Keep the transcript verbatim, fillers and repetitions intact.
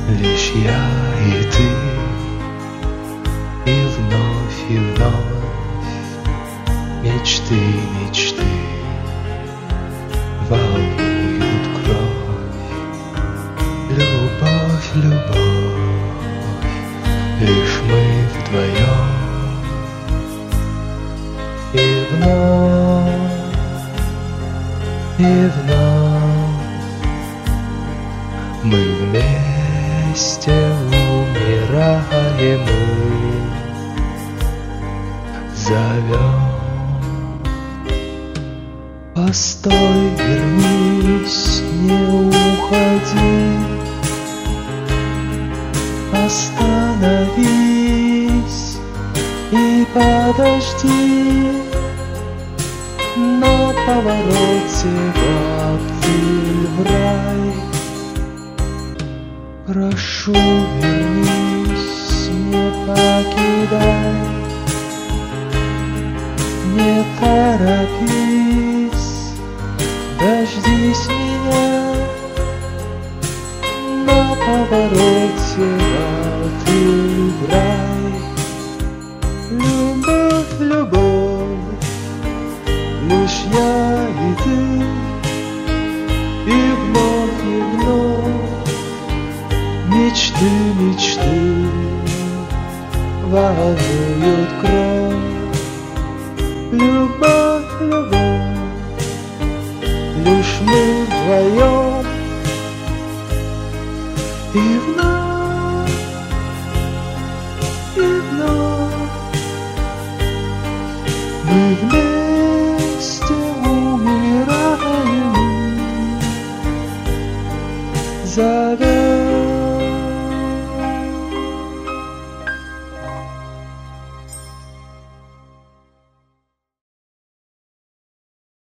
Лишь я и ты, и вновь, и вновь мечты, мечты волнуют кровь. Любовь, любовь, лишь мы вдвоем. И вновь, и вновь мы вместе умираем, мы зовем. Постой, вернись, не уходи, остановись и подожди на повороте в апрель в рай. Прошу, вернись, не покидай, не торопись, дождись меня на повороте в апрель в рай. Любовь, любовь, лишь я и ты, и вновь, и вновь мечты, мечты волнуют кровь. Любовь, любовь, лишь мы вдвоем. И вновь, и вновь мы вместе умираем, зовем.